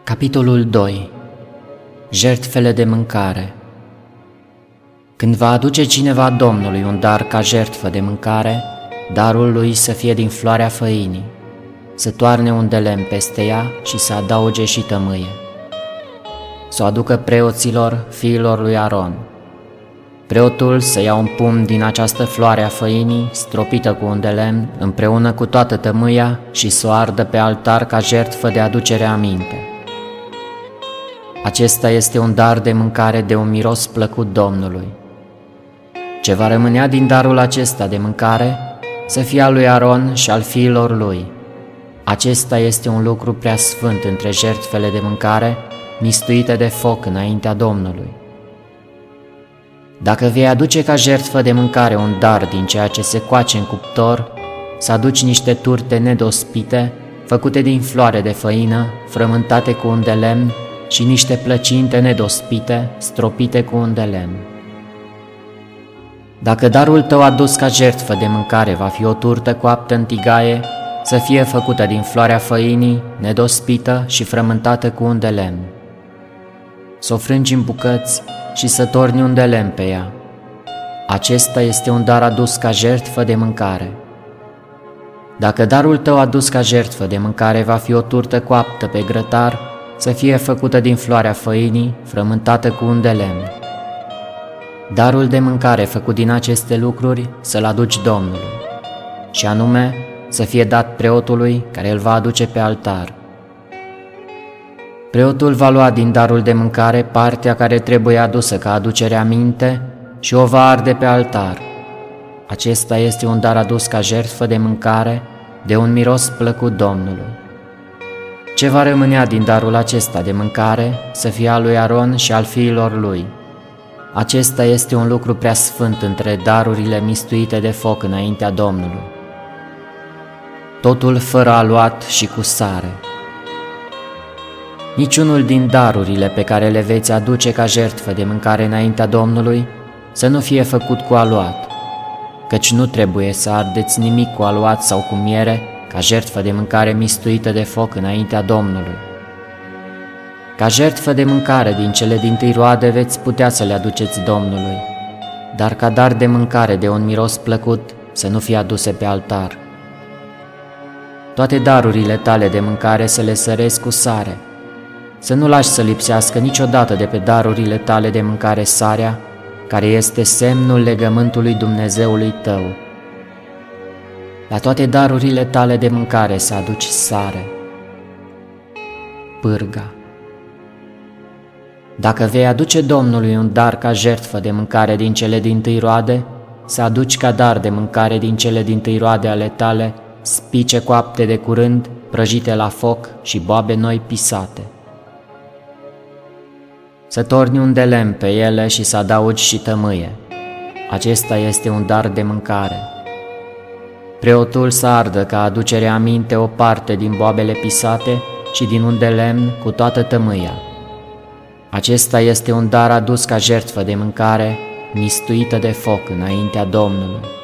Capitolul 2. Jertfele de mâncare. Când va aduce cineva Domnului un dar ca jertfă de mâncare, darul lui să fie din floarea făinii, să toarne un de lemn peste ea și să adauge și tămâie. Să o aducă preoților, fiilor lui Aron. Preotul să ia un pumn din această floare a făinii, stropită cu un de lemn, împreună cu toată tămâia, și să o ardă pe altar ca jertfă de aducere aminte. Acesta este un dar de mâncare de un miros plăcut Domnului. Ce va rămânea din darul acesta de mâncare, să fie al lui Aron și al fiilor lui. Acesta este un lucru prea sfânt între jertfele de mâncare, mistuite de foc înaintea Domnului. Dacă vei aduce ca jertfă de mâncare un dar din ceea ce se coace în cuptor, să aduci niște turte nedospite, făcute din floare de făină, frământate cu un de lemn, și niște plăcinte nedospite, stropite cu un de lemn. Dacă darul tău adus ca jertfă de mâncare va fi o turtă coaptă în tigaie, să fie făcută din floarea făinii, nedospită și frământată cu un de lemn. Să o frângi în bucăți și să torni un de lemn pe ea. Acesta este un dar adus ca jertfă de mâncare. Dacă darul tău adus ca jertfă de mâncare va fi o turtă coaptă pe grătar, să fie făcută din floarea făinii, frământată cu un de lemn. Darul de mâncare făcut din aceste lucruri să-l aduci Domnului, și anume să fie dat preotului care îl va aduce pe altar. Preotul va lua din darul de mâncare partea care trebuie adusă ca aducere aminte și o va arde pe altar. Acesta este un dar adus ca jertfă de mâncare, de un miros plăcut Domnului. Ce va rămânea din darul acesta de mâncare să fie al lui Aron și al fiilor lui. Acesta este un lucru prea sfânt între darurile mistuite de foc înaintea Domnului. Totul fără aluat și cu sare. Niciunul din darurile pe care le veți aduce ca jertfă de mâncare înaintea Domnului să nu fie făcut cu aluat, căci nu trebuie să ardeți nimic cu aluat sau cu miere, ca jertfă de mâncare mistuită de foc înaintea Domnului. Ca jertfă de mâncare din cele dintâi roade veți putea să le aduceți Domnului, dar ca dar de mâncare de un miros plăcut să nu fie aduse pe altar. Toate darurile tale de mâncare să le sărezi cu sare, să nu lași să lipsească niciodată de pe darurile tale de mâncare sarea, care este semnul legământului Dumnezeului tău. La toate darurile tale de mâncare să aduci sare. Pârga. Dacă vei aduce Domnului un dar ca jertfă de mâncare din cele dintâi roade, să aduci ca dar de mâncare din cele dintâi roade ale tale spice coapte de curând, prăjite la foc și boabe noi pisate. Să torni un de lemn pe ele și să adaugi și tămâie. Acesta este un dar de mâncare. Preotul să ardă ca aducere aminte o parte din boabele pisate și din un de lemn cu toată tămâia. Acesta este un dar adus ca jertfă de mâncare, mistuită de foc înaintea Domnului.